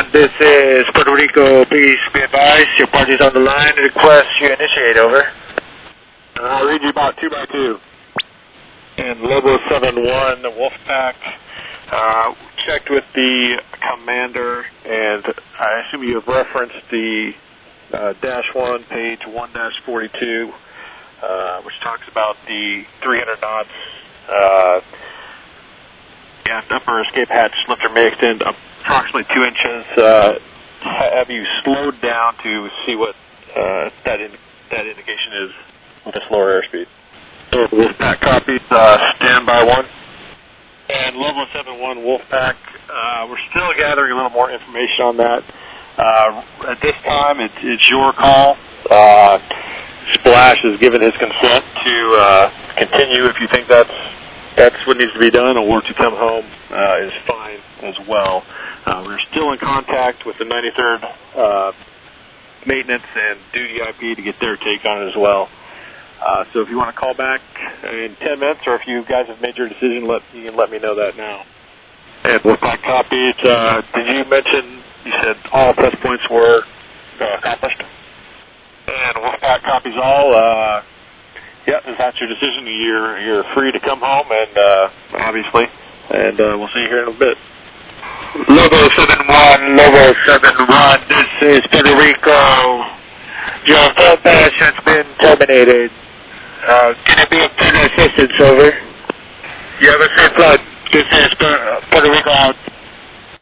7-1, this is Puerto Rico. Please be advised, your party's on the line. Request you initiate, over. I'll read you about 2 by 2. And Lobo 7-1, Wolfpack, checked with the commander, and I assume you have referenced the -1, page 1-42, which talks about the 300 knots. Upper escape hatch lifter may extend approximately 2 inches. Have you slowed down to see what that indication is with this lower airspeed? Wolfpack copies, standby 1. And Lobo 7-1 Wolfpack, we're still gathering a little more information on that. At this time, it's your call. Splash has given his consent to continue if you think that's what needs to be done, or to come home is fine as well. We're still in contact with the 93rd Maintenance and Duty IP to get their take on it as well. So if you want to call back in 10 minutes, or if you guys have made your decision, you can let me know that now. And Wolfpack copies, did you mention, you said all press points were accomplished? And Wolfpack copies all. If that's your decision, you're free to come home, and obviously, and we'll see you here in a bit. Lobo 7-1, this is Puerto Rico. Your phone pass has been terminated. Can it be of further assistance, over? You have a safe flight. This is Puerto Rico out.